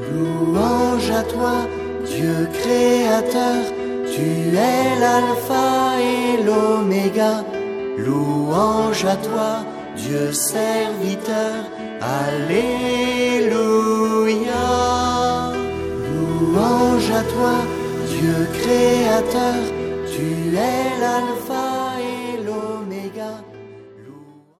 Louange à toi, Dieu créateur, tu es l'alpha et l'oméga. Louange à toi, Dieu serviteur, alléluia. Louange à toi, Dieu créateur, tu es l'alpha